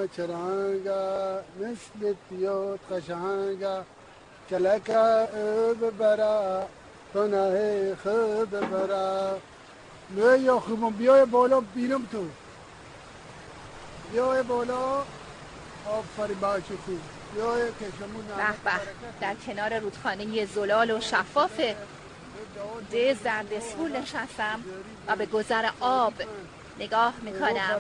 چرانگا مثل تیوت قشنگا کلک ببرا تو نه خود ببرا نه یا خوبم بیای بالا بینم تو بیای بالا آفرین بچه خوب بیای کشمون به در کنار رودخانه زلال و شفاف دز در دسفول نشستم و به گذر آب نگاه میکنم.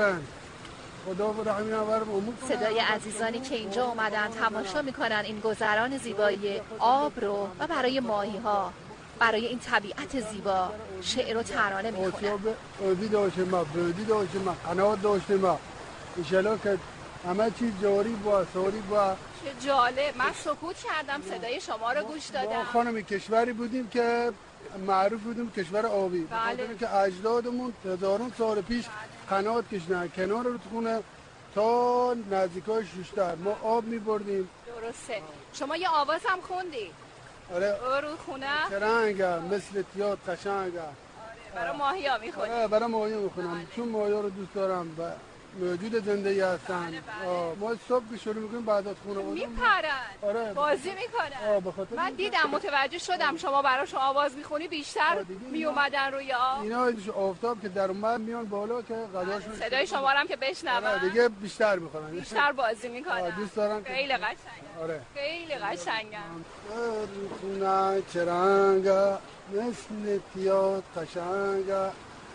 صدای عزیزانی که اینجا اومدن تماشا میکنن این گذران زیبایی آب رو و برای ماهی ها، برای این طبیعت زیبا شعر و ترانه میخونن. آبی داشته ما، بودی داشته ما، قنات داشته ما، انشالله که همه چیز جاری با ساری با. چه جالب، من سکوت کردم صدای شما رو گوش دادم. ما خانم کشوری بودیم که معروف بودیم کشور آبی. بخاطر که اجدادمون هزاران سال پیش قنات کشیدن کنار رودخونه تا نزدیکای شوشتر ما آب می‌بردیم. درسته. شما یه آواز هم خوندی؟ آره. رودخونه چرنگا مثل تیات قشنگا. برای ماهی‌ها می‌خونی؟ آره برای ماهی‌ها می‌خونم چون ماهی‌ها رو دوست دارم و موجود زندگی هستن. ما صبح که شروع می‌کنیم بعد از خونه میپرن. آره بازی میکنن. من دیدم متوجه شدم شما براشون آواز میخونی بیشتر میومدن روی آب. اینا آفتاب که در اومد میان بالا که غذاشون صدای شما هم که بشنون. آره دیگه بیشتر میخونن. بیشتر بازی میکنن. دوست دارن. خیلی قشنگه. آره خیلی قشنگه. رودخونه چرنگا مثل تیات قشنگا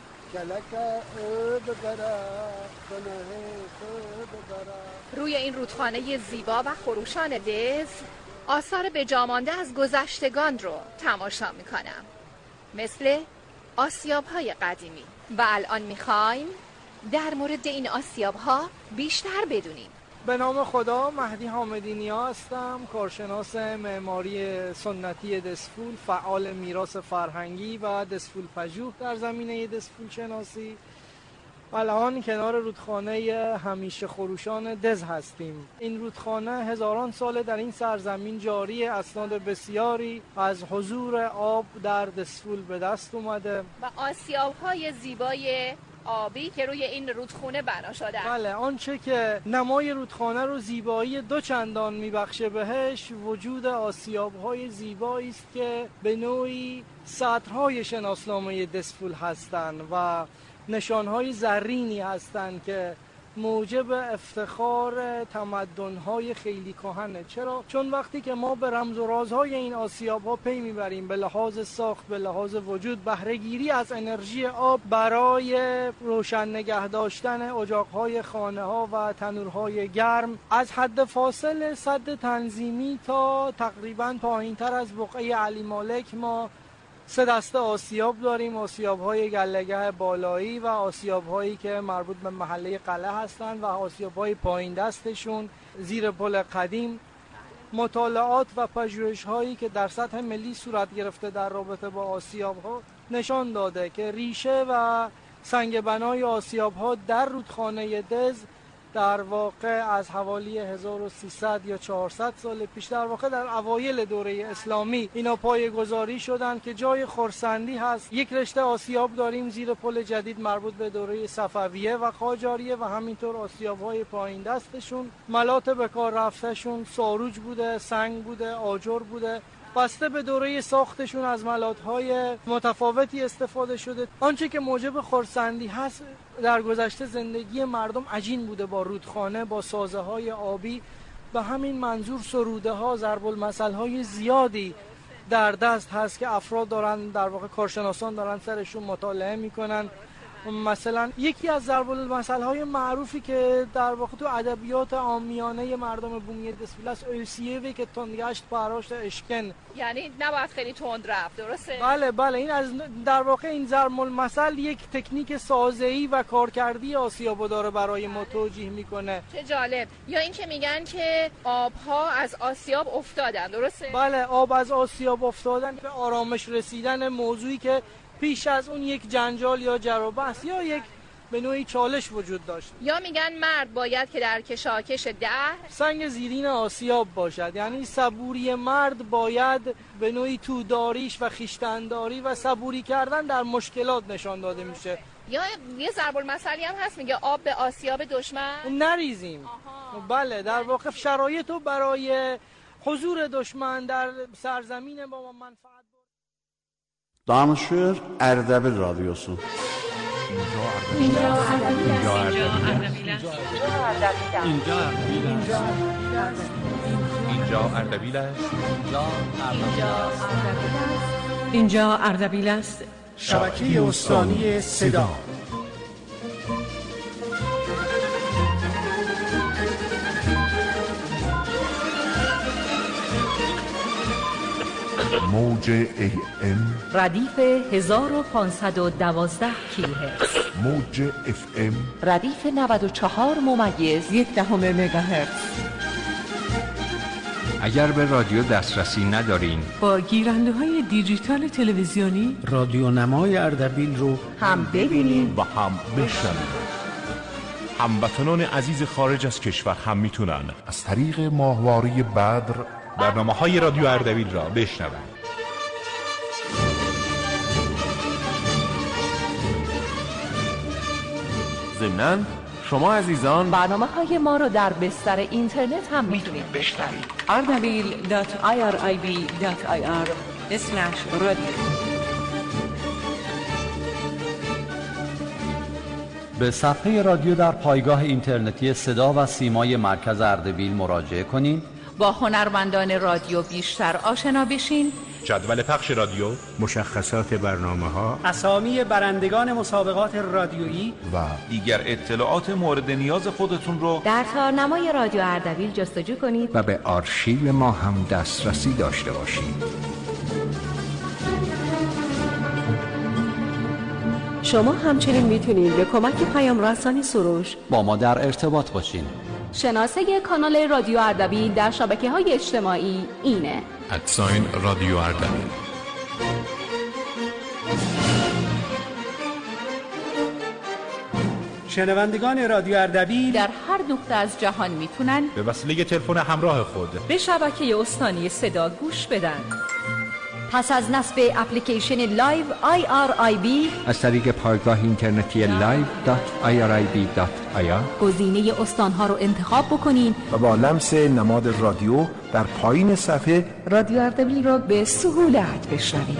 روی این رودخانه زیبا و خروشان دز آثار بجامانده از گذشتگان رو تماشا میکنم، مثل آسیاب‌های قدیمی. و الان میخوایم در مورد این آسیاب‌ها بیشتر بدونیم. به نام خدا، مهدی حامدی نیا هستم، کارشناس معماری سنتی دسفول، فعال میراث فرهنگی و دسفول پژوه در زمینه دسفول شناسی. الان کنار رودخانه همیشه خروشان دز هستیم. این رودخانه هزاران ساله در این سرزمین جاری، اسناد بسیاری از حضور آب در دسفول به دست اومده و آسیاب‌های زیبای آبی که روی این رودخانه بنا شده. بله، آنچه که نمای رودخانه رو زیبایی دو چندان میبخشه بهش وجود آسیاب‌های زیبایی است که به نوعی سطرهای شناسنامه دسفول هستند و نشانهای زرینی هستند که موجب افتخار تمدن‌های خیلی کهنه. چرا؟ چون وقتی که ما به رمز و رازهای این آسیاب‌ها پی میبریم، به لحاظ ساخت، به لحاظ وجود، بهره‌گیری از انرژی آب برای روشن نگه داشتن اجاق‌های خانه‌ها و تنورهای گرم، از حد فاصل سد تنظیمی تا تقریباً پایین‌تر از بقعه علی مالک ما 3 دسته آسیاب داریم: آسیاب‌های گله‌گه بالایی و آسیاب‌هایی که مربوط به محله قلعه هستند و آسیاب‌های پایین دستشون زیر پل قدیم. مطالعات و پژوهش‌هایی که در سطح ملی صورت گرفته در رابطه با آسیاب‌ها نشان داده که ریشه و سنگ بنای آسیاب‌ها در رودخانه دز در واقع از حوالی 1300 یا 400 سال پیش، در واقع در اوایل دوره اسلامی اینا پایه‌گذاری شدن که جای خرسندی هست. یک رشته آسیاب داریم زیر پل جدید مربوط به دوره صفویه و قاجاریه و همینطور آسیاب‌های پایین دستشون، ملات به کار رفتهشون ساروج بوده، سنگ بوده، آجر بوده. بسته به دوره ساختشون از ملات‌های متفاوتی استفاده شده. آنچه که موجب خرسندی هست در گذشته زندگی مردم عجین بوده با رودخانه، با سازه‌های آبی. به همین منظور سروده‌ها، ضرب المثل‌های زیادی در دست هست که افراد دارن، در واقع کارشناسان دارن سرشون مطالعه میکنن. مثلا یکی از ضرب المثل‌های معروفی که در واقع تو ادبیات عامیانه مردم بومی دسفول است، اوسیوی که تندگشت پراشت اشکن، یعنی نباید خیلی تند رفت. درسته؟ بله این از در واقع این ضرب المثل یک تکنیک سازه‌ای و کارکردی آسیابو داره برای ما توجیه میکنه. چه جالب. یا این که میگن که آبها از آسیاب افتادن. درسته؟ بله، آب از آسیاب افتادن، به آرامش رسیدن، موضوعی که پیش از اون یک جنجال یا جر و بحث یا یک به نوعی چالش وجود داشت. یا میگن مرد باید که در کشاکش دهر سنگ زیرین آسیاب باشد، یعنی صبوری مرد باید به نوعی توداریش و خویشتن‌داری و صبوری کردن در مشکلات نشان داده میشه. یا یه ضرب المثلی هم هست میگه آب به آسیاب دشمن نریزیم. بله، در واقع شرایط رو برای حضور دشمن در سرزمین با ما منفعت بود. Danışır Ərdəbil radiosu. اینجا اردبیل است. شبکه استانی صدا. موج AM ردیف 1512 کیلوهرتز. موج FM ردیف 94.1 مگاهرتز. اگر به رادیو دسترسی ندارین، با گیرنده های دیجیتال تلویزیونی رادیو نمای اردبیل رو هم ببینید و هم بشنوید. هموطنان عزیز خارج از کشور هم میتونن از طریق ماهواره بدر برنامه‌های رادیو اردبیل را بشنوند. ضمناً شما عزیزان برنامه‌های ما رو در بستر اینترنت هم میتونید بشنوید. ardabil.irib.ir/radio. به صفحه رادیو در پایگاه اینترنتی صدا و سیمای مرکز اردبیل مراجعه کنین. با هنرمندان رادیو بیشتر آشنا بشین. جدول پخش رادیو، مشخصات برنامه‌ها، اسامی برندگان مسابقات رادیویی و دیگر اطلاعات مورد نیاز خودتون رو در تارنمای رادیو اردبیل جستجو کنید و به آرشیو ما هم دسترسی داشته باشید. شما همچنین میتونید به کمک پیام رسانی سروش با ما در ارتباط باشین. شناسه کانال رادیو اردبیل در شبکه‌های اجتماعی اینه: رادیو اردبیل. شنوندگان رادیو اردبیل در هر نقطه از جهان میتونن به وسیله تلفن همراه خود به شبکه استانی صدا گوش بدن. پس از نصب اپلیکیشن لایو IRIB از طریق پایگاه اینترنتی live.irib.ir گزینه استانها رو انتخاب بکنین و با لمس نماد رادیو در پایین صفحه رادیو اردبیل رو به سهولت بشنوید.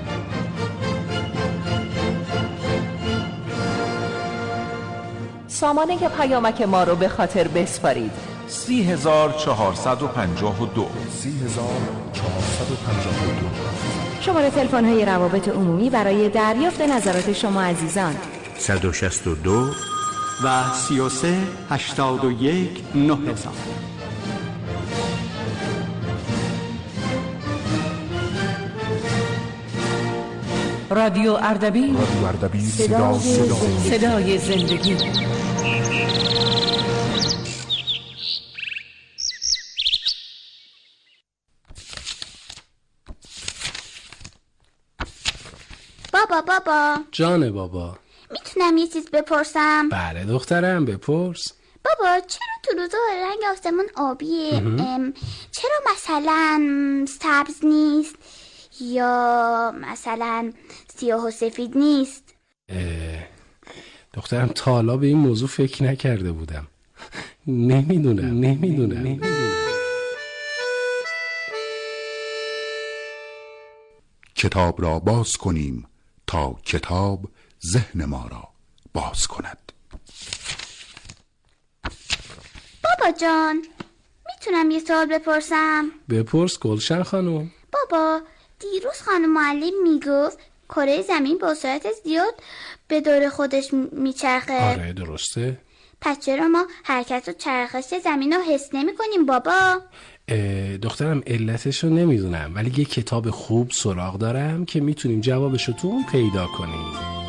سامانه پیامک ما رو به خاطر بسپارید: 30452 شماره تلفن های روابط عمومی برای دریافت نظرات شما عزیزان 162 و 33 81 9000. رادیو اردبیل، صدای زندگی. بابا جان بابا، میتونم یه چیز بپرسم؟ بله دخترم، بپرس. بابا چرا تو روزا رنگ آسمون آبیه؟ چرا مثلا سبز نیست یا مثلا سیاه و سفید نیست؟ دخترم تا حالا به این موضوع فکر نکرده بودم. نمیدونم. کتاب را باز کنیم تا کتاب ذهن ما را باز کند. بابا جان، میتونم یه سوال بپرسم؟ بپرس گلشن خانم. بابا دیروز خانم معلم میگفت کره زمین با سرعت زیاد به دور خودش میچرخه. آره درسته. پس چرا ما حرکت و چرخش زمین رو حس نمی کنیم بابا؟ دخترم علتش رو نمیدونم، ولی یه کتاب خوب سراغ دارم که میتونیم جوابش رو تو اون پیدا کنیم.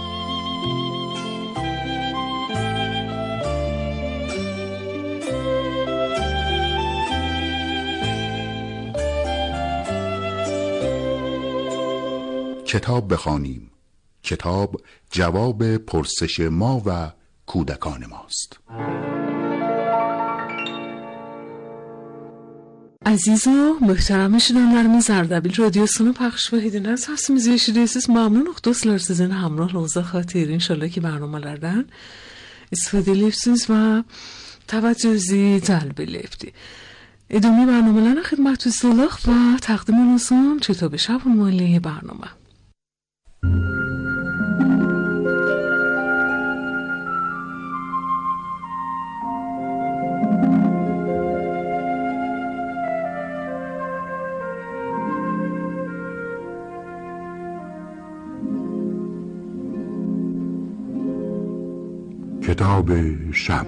کتاب بخوانیم. کتاب جواب پرسش ما و کودکان ماست. عزیزو محترم şirinlerimiz Erdebil Radyosu'nu paylaş ve hediyeler tasımız yaşadığınız memnunuk dostlar sizin hamrahınıza xatir inşallah ki برنامه‌lerden استفاده ediyorsunuz ve توجهی جلب لفتی. ادامه برنامه‌لرنا خدمتتون و تقدیم روزم کتاب شب عنوان برنامه. کتاب شب.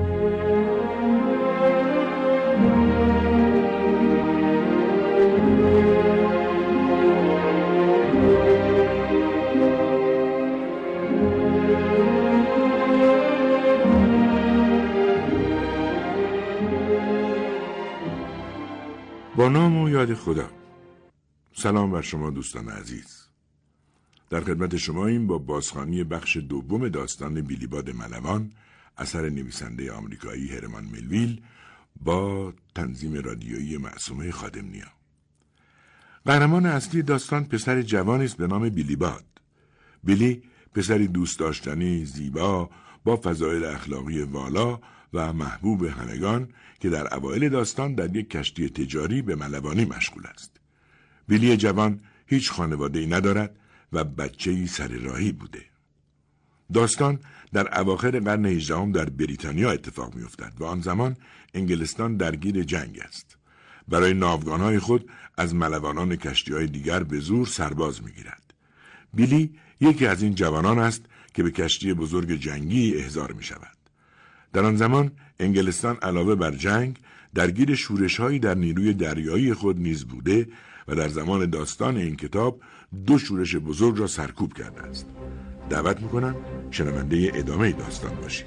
با نام و یاد خدا. سلام بر شما دوستان عزیز. در خدمت شما این با بازخوانی بخش دوم داستان بیلیباد ملوان اثر نویسنده آمریکایی هرمان ملویل با تنظیم رادیویی معصومه خادمنیا. قهرمان اصلی داستان پسر جوانی است به نام بیلیباد. بیلی پسری دوست داشتنی، زیبا، با فضایل اخلاقی والا و محبوب همگان که در اوایل داستان در یک کشتی تجاری به ملوانی مشغول است. بیلی جوان هیچ خانواده‌ای ندارد و بچه‌ای سر راهی بوده. داستان در اواخر قرن 18 در بریتانیا اتفاق می‌افتد و آن زمان انگلستان درگیر جنگ است. برای ناوگان‌های خود از ملوانان کشتی‌های دیگر به زور سرباز می‌گیرد. بیلی یکی از این جوانان است که به کشتی بزرگ جنگی احضار می‌شود. در آن زمان انگلستان علاوه بر جنگ درگیر شورش‌هایی در نیروی دریایی خود نیز بوده و در زمان داستان این کتاب 2 شورش بزرگ را سرکوب کرده است. دعوت می‌کنم شنونده ادامه داستان باشید.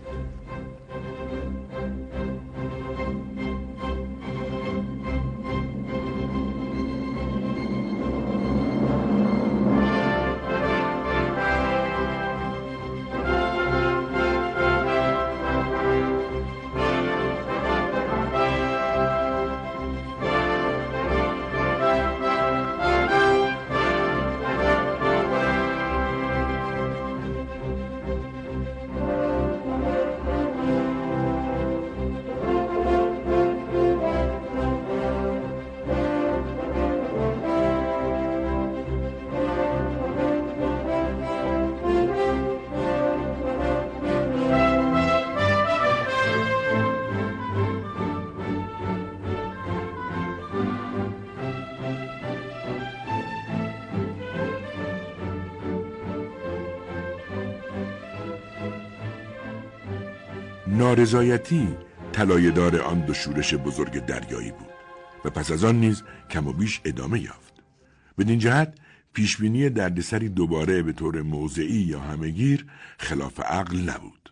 نارضایتی طلایه‌دار آن 2 شورش بزرگ دریایی بود و پس از آن نیز کم و بیش ادامه یافت. بدین جهت پیشبینی دردسری دوباره به طور موضعی یا همه‌گیر خلاف عقل نبود.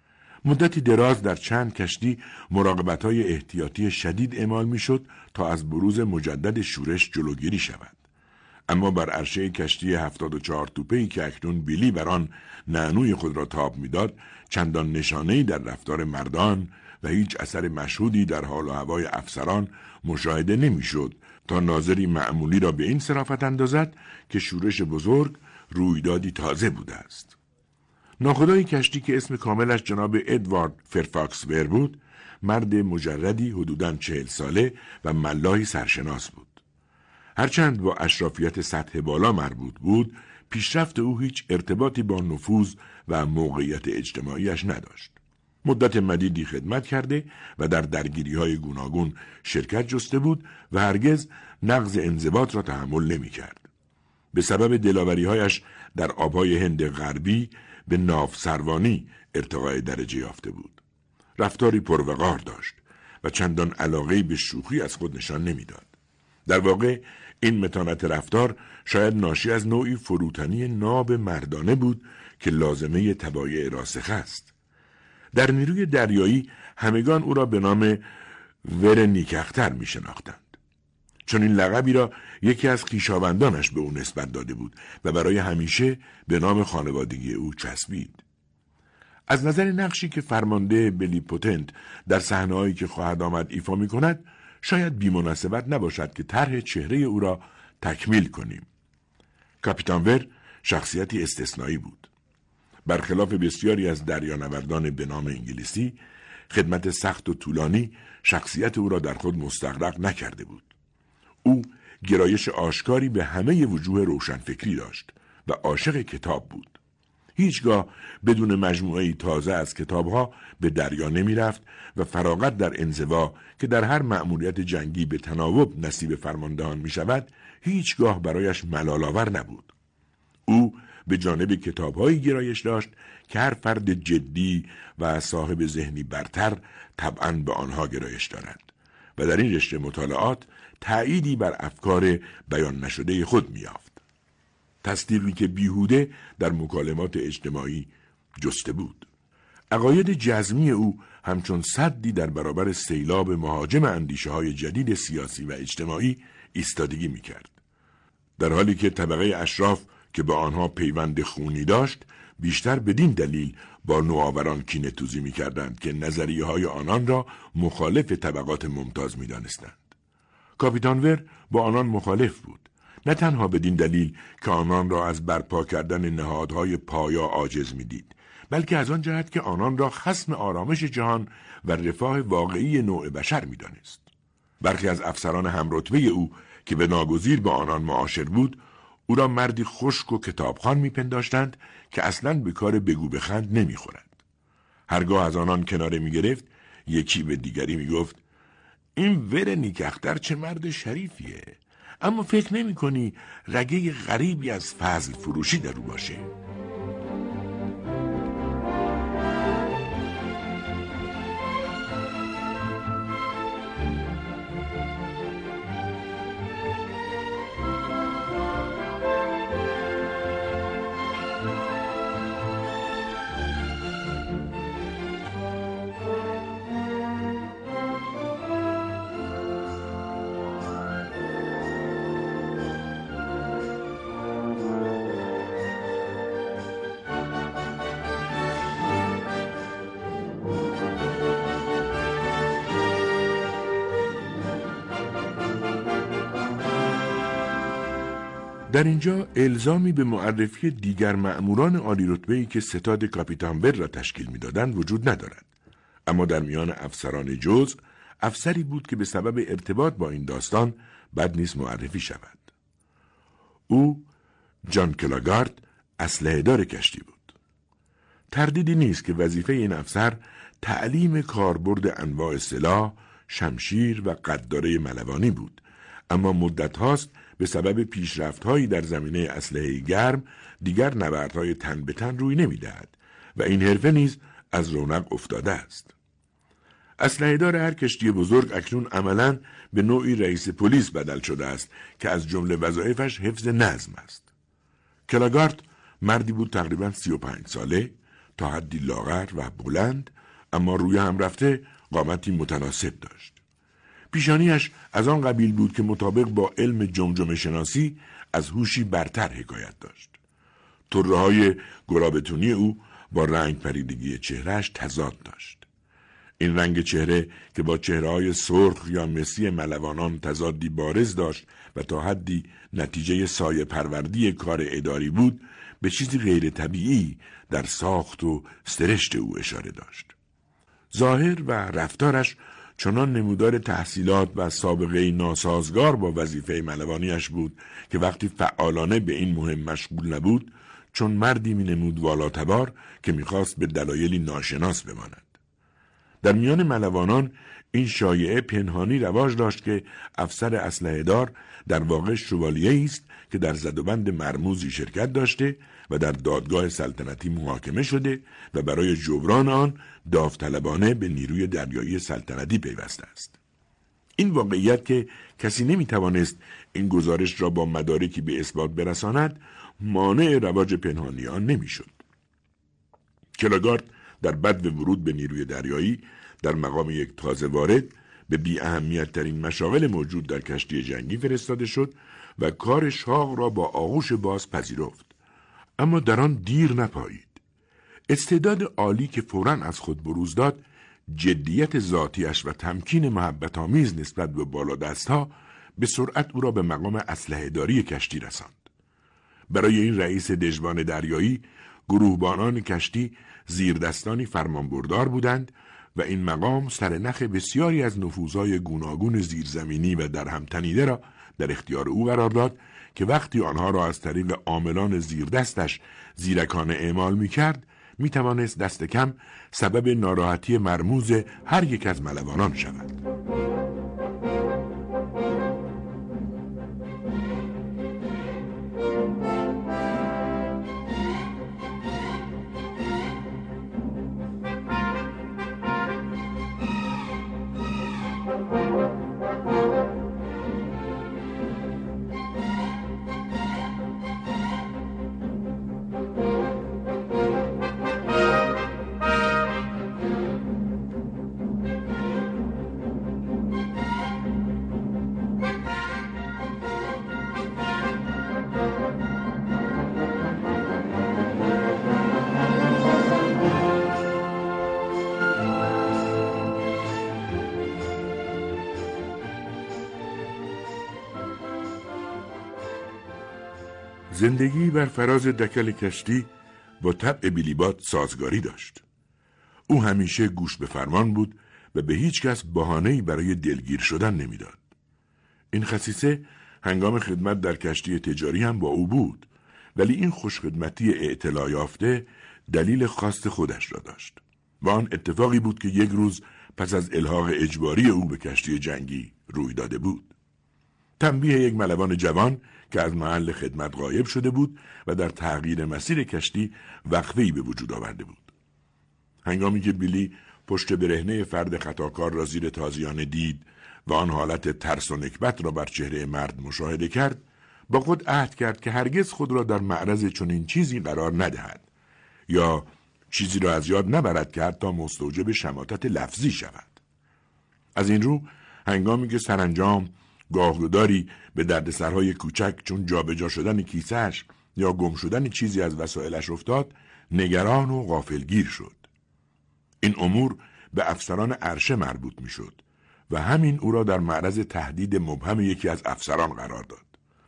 مدتی دراز در چند کشتی مراقبت‌های احتیاطی شدید اعمال می‌شد تا از بروز مجدد شورش جلوگیری شود. اما بر عرشه کشتی 74 توپه‌ای که اکنون بیلی بر آن نعنوی خود را تاب می‌داد چندان نشانه‌ای در رفتار مردان و هیچ اثر مشهودی در حال و هوای افسران مشاهده نمی‌شد تا ناظری معمولی را به این صرافت اندازد که شورش بزرگ رویدادی تازه بوده است. ناخدای کشتی که اسم کاملش جناب ادوارد فرفاکس ویر بود، مرد مجردی حدوداً 40 ساله و ملاحی سرشناس بود. هرچند با اشرافیت سطح بالا مربوط بود، پیشرفت او هیچ ارتباطی با نفوذ و موقعیت اجتماعیش نداشت. مدت مدیدی خدمت کرده و در درگیری‌های گوناگون شرکت جسته بود و هرگز نقض انضباط را تحمل نمی‌کرد. به سبب دلاوری‌هایش در آب‌های هند غربی به ناوسروانی ارتقای درجه یافته بود. رفتاری پروقار داشت و چندان علاقه‌ای به شوخی از خود نشان نمی‌داد. در واقع این متانت رفتار شاید ناشی از نوعی فروتنی ناب مردانه بود که لازمه طبایع راسخه است. در نیروی دریایی همگان او را به نام ور نیکختر می شناختند. چون این لقبی را یکی از خویشاوندانش به او نسبت داده بود و برای همیشه به نام خانوادگی او چسبید. از نظر نقشی که فرمانده بلی پوتنت در صحنه‌هایی که خواهد آمد ایفا می‌کند، شاید بی‌مناسبت نباشد که طرح چهره او را تکمیل کنیم. کاپیتان ور شخصیتی استثنایی بود. برخلاف بسیاری از دریانوردان به نام انگلیسی، خدمت سخت و طولانی شخصیت او را در خود مستغرق نکرده بود. او گرایش آشکاری به همه وجوه روشنفکری داشت و عاشق کتاب بود. هیچگاه بدون مجموعه‌ای تازه از کتابها به دریا نمی رفت و فراغت در انزوا که در هر مأموریت جنگی به تناوب نصیب فرماندهان می شود، هیچگاه برایش ملال‌آور نبود. او به جانب کتاب‌هایی گرایش داشت که هر فرد جدی و صاحب ذهنی برتر طبعاً به آنها گرایش دارد و در این رشته مطالعات تأییدی بر افکار بیان نشده خود می‌یافت. تصدیقی که بیهوده در مکالمات اجتماعی جسته بود. عقاید جزمی او همچون سدی در برابر سیلاب مهاجم اندیشه‌های جدید سیاسی و اجتماعی ایستادگی می‌کرد. در حالی که طبقه اشراف که با آنها پیوند خونی داشت، بیشتر بدین دلیل با نوآوران کینه‌توزی می‌کردند که نظریه‌های آنان را مخالف طبقات ممتاز می‌دانستند. کاپیتان ور با آنان مخالف بود، نه تنها بدین دلیل که آنان را از برپا کردن نهادهای پایا عاجز می‌دید، بلکه از آن جهت که آنان را خصم آرامش جهان و رفاه واقعی نوع بشر می‌دانست. برخی از افسران همرتبه او که به ناگزیر با آنان معاشر بود، او را مردی خشک و کتابخوان می‌پنداشتند که اصلاً به کار بگو بخند نمی‌خورد. هرگاه از آنان کناره می‌گرفت، یکی به دیگری می‌گفت: این ور نیکختر چه مرد شریفیه، اما فکر نمی‌کنی رگه غریبی از فضل فروشی در او باشه؟ در اینجا الزامی به معرفی دیگر مأموران عالی رتبه‌ای که ستاد کاپیتان ور را تشکیل می‌دادند وجود ندارد. اما در میان افسران جزء، افسری بود که به سبب ارتباط با این داستان بد نیست معرفی شود. او جان کلاگارد اسلحه‌دار کشتی بود. تردیدی نیست که وظیفه این افسر تعلیم کاربرد انواع سلاح، شمشیر و قداره ملوانی بود، اما مدت هاست به سبب پیشرفت‌هایی در زمینه اسلحه گرم دیگر نبردهای تن به تن روی نمی‌دهد و این حرفه نیز از رونق افتاده است. اسلحه‌دار هر کشتی بزرگ اکنون عملاً به نوعی رئیس پلیس بدل شده است که از جمله وظایفش حفظ نظم است. کلاگارد مردی بود تقریباً 35 ساله، تا حدی لاغر و بلند، اما روی هم رفته قامتی متناسب داشت. پیشانیش از آن قبیل بود که مطابق با علم جمجمه شناسی از هوشی برتر حکایت داشت. طره‌های گرابتونی او با رنگ پریدگی چهرهش تضاد داشت. این رنگ چهره که با چهره‌های سرخ یا مسی ملوانان تضادی بارز داشت و تا حدی نتیجه سایه پروردی کار اداری بود، به چیزی غیر طبیعی در ساخت و سرشت او اشاره داشت. ظاهر و رفتارش چنان نمودار تحصیلات و سابقه ناسازگار با وظیفه ملوانیش بود که وقتی فعالانه به این مهم مشغول نبود، چون مردی می نمود والاتبار که می‌خواست به دلایلی ناشناس بماند. در میان ملوانان این شایعه پنهانی رواج داشت که افسر اسلحه‌دار در واقع شوالیه‌ای است که در زدوبند مرموزی شرکت داشته و در دادگاه سلطنتی محاکمه شده و برای جبران آن داوطلبانه به نیروی دریایی سلطنتی پیوسته است. این واقعیت که کسی نمیتوانست این گزارش را با مدارکی به اثبات برساند، مانع رواج پنهانی آن نمیشد. کلاگارد در بدو ورود به نیروی دریایی در مقام یک تازه وارد به بی اهمیت ترین مشاغل موجود در کشتی جنگی فرستاده شد و کار شاق را با آغوش باز پذیرفت. اما در آن دیر نپایید. استعداد عالی که فوراً از خود بروز داد جدیت ذاتیش و تمکین محبت آمیز نسبت به بالادستها به سرعت او را به مقام اسلحه‌داری کشتی رساند. برای این رئیس دژبان دریایی، گروهبانان کشتی زیردستانی فرمانبردار بودند و این مقام سرنخ بسیاری از نفوذهای گوناگون زیرزمینی و درهم تنیده را در اختیار او قرار داد که وقتی آنها را از طریق عاملان زیردستش زیرکانه اعمال می‌کرد، می‌توانست دست کم سبب ناراحتی مرموز هر یک از ملوانان شود. زندگی بر فراز دکل کشتی با طبع بیلیبات سازگاری داشت. او همیشه گوش به فرمان بود و به هیچ کس بهانه‌ای برای دلگیر شدن نمیداد. این خصیصه هنگام خدمت در کشتی تجاری هم با او بود، ولی این خوشخدمتی اطلاع یافته دلیل خاص خودش را داشت و آن اتفاقی بود که یک روز پس از الحاق اجباری او به کشتی جنگی روی داده بود. تنبیه یک ملوان جوان که از محل خدمت غایب شده بود و در تغییر مسیر کشتی وقفه‌ای به وجود آورده بود. هنگامی که بیلی پشت برهنه فرد خطاکار را زیر تازیانه دید و آن حالت ترس و نکبت را بر چهره مرد مشاهده کرد، با خود عهد کرد که هرگز خود را در معرض چنین چیزی قرار ندهد یا چیزی را از یاد نبرد که حتی مستوجب شماتت لفظی شود. از این رو هنگامی که سرانجام گاهگداری به دردسرهای کوچک چون جابجا شدن کیسه‌اش یا گم شدن چیزی از وسایلش افتاد، نگران و غافلگیر شد. این امور به افسران عرشه مربوط می‌شد و همین او را در معرض تهدید مبهم یکی از افسران قرار داد.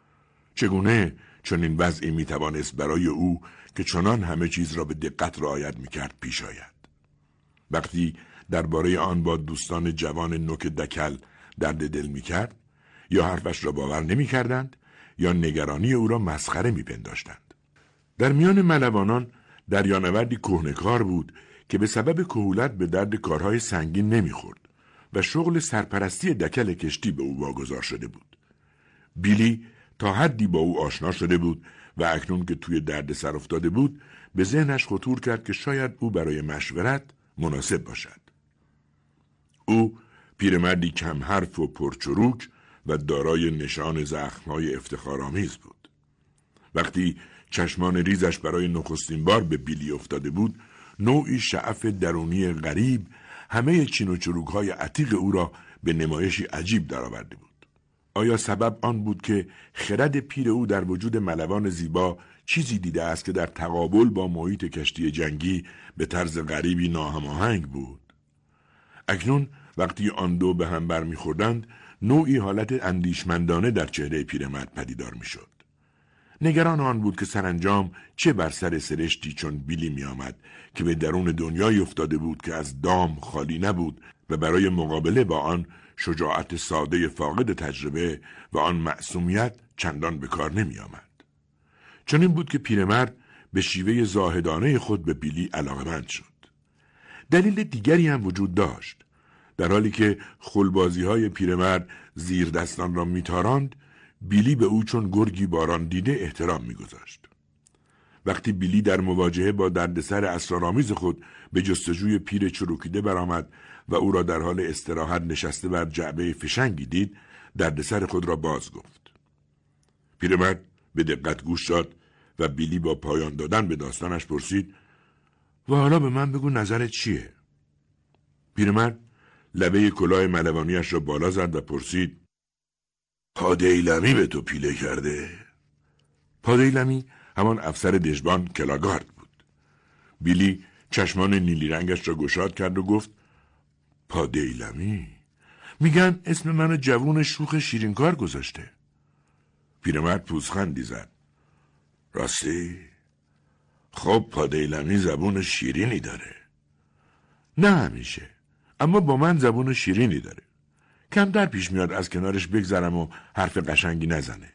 چگونه چنین وضعی می‌توانست برای او که چنان همه چیز را به دقت رعایت می‌کرد پیش آید؟ وقتی درباره آن با دوستان جوان نوک دکل درد دل می‌کرد، یا حرفش را باور نمی‌کردند یا نگرانی او را مسخره می‌پنداشتند. در میان ملوانان دریانوردی کهنه‌کار بود که به سبب کهولت به درد کارهای سنگین نمی‌خورد و شغل سرپرستی دکل کشتی به او واگذار شده بود. بیلی تا حدی با او آشنا شده بود و اکنون که توی درد سر افتاده بود به ذهنش خطور کرد که شاید او برای مشورت مناسب باشد. او پیرمردی کم حرف و پرچروک و دارای نشان زخم‌های افتخارآمیز بود. وقتی چشمان ریزش برای نخستین بار به بیلی افتاده بود، نوعی شعف درونی غریب همه چین و چروک‌های عتیق او را به نمایشی عجیب درآورده بود. آیا سبب آن بود که خرد پیر او در وجود ملوان زیبا چیزی دیده است که در تقابل با محیط کشتی جنگی به طرز غریبی ناهماهنگ بود؟ اکنون وقتی آن دو به هم برمیخوردند، نوعی حالت اندیشمندانه در چهره پیرمرد پدیدار میشد. نگران آن بود که سرانجام چه بر سر سرشتی چون بیلی می آمد که به درون دنیایی افتاده بود که از دام خالی نبود و برای مقابله با آن شجاعت ساده فاقد تجربه و آن معصومیت چندان به کار نمی آمد. چون این بود که پیرمرد به شیوه زاهدانه خود به بیلی علاقه‌مند شد. دلیل دیگری هم وجود داشت. در حالی که خلبازی‌های پیرمرد زیر دستان را می‌تاراند، بیلی به او چون گرگی باران دیده احترام می‌گذاشت. وقتی بیلی در مواجهه با دردسر اسرارآمیز خود به جستجوی پیر چروکیده برآمد و او را در حال استراحت نشسته بر جعبه فشنگی دید، دردسر خود را باز گفت. پیرمرد به دقت گوش داد و بیلی با پایان دادن به داستانش پرسید: و حالا به من بگو نظرت چیه؟ پیرمرد لبه کلاه ملوانیش را بالا زد و پرسید: پادیلمی به تو پیله کرده؟ پادیلمی همان افسر دژبان کلاگارد بود. بیلی چشمان نیلی رنگش را گشاد کرد و گفت: پا دیلمی؟ میگن اسم منو جوون شوخ شیرینکار گذاشته. پیرمرد پوزخندی زد. راستی؟ خب پا دیلمی زبون شیرینی داره. نه همیشه، اما با من زبون شیرینی داره. کمتر پیش میاد از کنارش بگذرم و حرف قشنگی نزنه.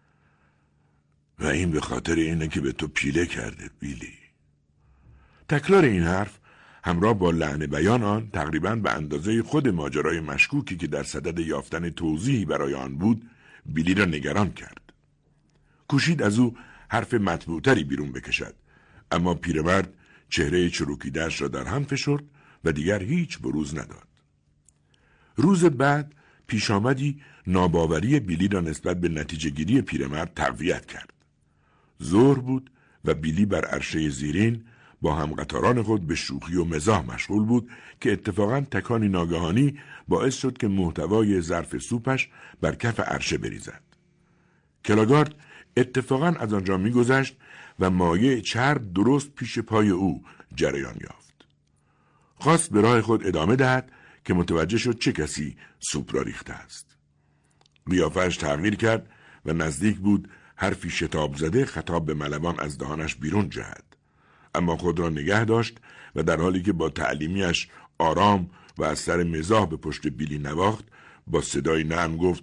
و این به خاطر اینه که به تو پیله کرده بیلی. تکرار این حرف همراه با لعن بیان آن تقریباً به اندازه خود ماجرای مشکوکی که در صدد یافتن توضیحی برای آن بود بیلی را نگران کرد. کوشید از او حرف مطبوع‌تری بیرون بکشد، اما پیرمرد چهره چروکیده‌اش را در هم فشرد و دیگر هیچ بروز نداد. روز بعد پیشامدی ناباوری بیلی را نسبت به نتیجه گیری پیرمرد تقویت کرد. ظهر بود و بیلی بر عرشه زیرین با همقطاران خود به شوخی و مزاح مشغول بود که اتفاقاً تکانی ناگهانی باعث شد که محتوای ظرف سوپش بر کف عرشه بریزد. کلاگارد اتفاقاً از آنجا می‌گذشت و مایع چرب درست پیش پای او جریان یافت. خواست به راه خود ادامه دهد که متوجه شد چه کسی سوپ را ریخته است. قیافه‌اش تغییر کرد و نزدیک بود حرفی شتاب زده خطاب به ملوان از دهانش بیرون جهد، اما خود را نگه داشت و در حالی که با تعلیمیش آرام و از سر مزاح به پشت بیلی نواخت با صدای نرم گفت: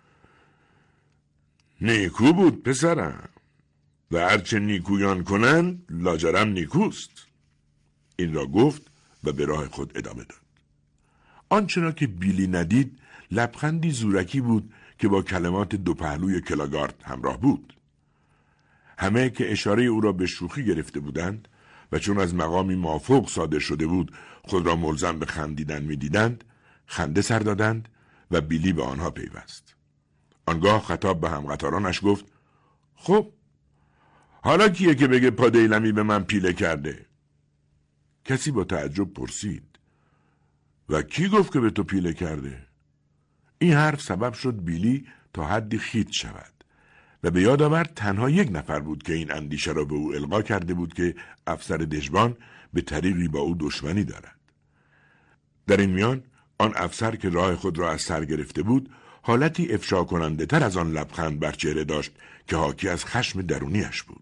نیکو بود پسرم و هرچه نیکویان کنند لاجرم نیکوست. این را گفت و به راه خود ادامه داد. آنچه را که بیلی ندید لبخندی زورکی بود که با کلمات دو پهلوی کلاگارد همراه بود. همه که اشاره او را به شوخی گرفته بودند و چون از مقامی مافوق صادر شده بود خود را ملزم به خندیدن می دیدند، خنده سر دادند و بیلی به آنها پیوست. آنگاه خطاب به همقطارانش گفت: خب حالا کیه که بگه پا دیلمی به من پیله کرده؟ کسی با تعجب پرسید: و کی گفت که به تو پیله کرده؟ این حرف سبب شد بیلی تا حدی خیت شود و به یاد آورد تنها یک نفر بود که این اندیشه را به او القا کرده بود که افسر دژبان به طریقی با او دشمنی دارد. در این میان آن افسر که راه خود را از سر گرفته بود حالتی افشا کننده تر از آن لبخند بر چهره داشت که حاکی از خشم درونیش بود.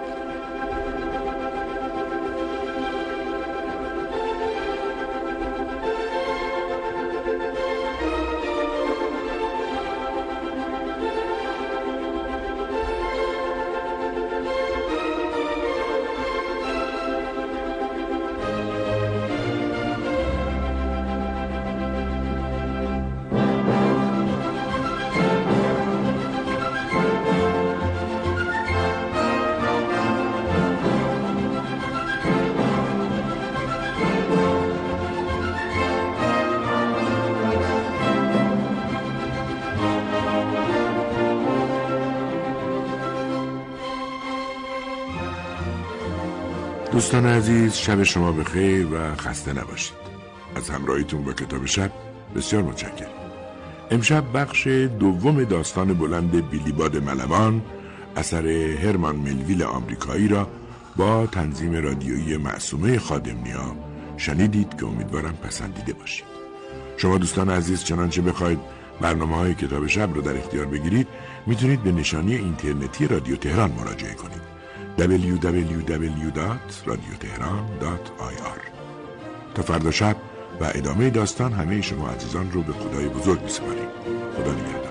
دوستان عزیز، شب شما بخیر و خسته نباشید. از همراهیتون با کتاب شب بسیار متشکرم. امشب بخش دوم داستان بلند بیلی باد ملوان اثر هرمان ملویل آمریکایی را با تنظیم رادیویی معصومه خادمنیا شنیدید که امیدوارم پسندیده باشید. شما دوستان عزیز چنانچه بخواید برنامه‌های کتاب شب رو در اختیار بگیرید میتونید به نشانی اینترنتی رادیو تهران مراجعه کنید: www.radiotehran.ir. تا فردا شب و ادامه داستان همه شما عزیزان رو به خدای بزرگ می‌سپاریم. خدا نگهدار.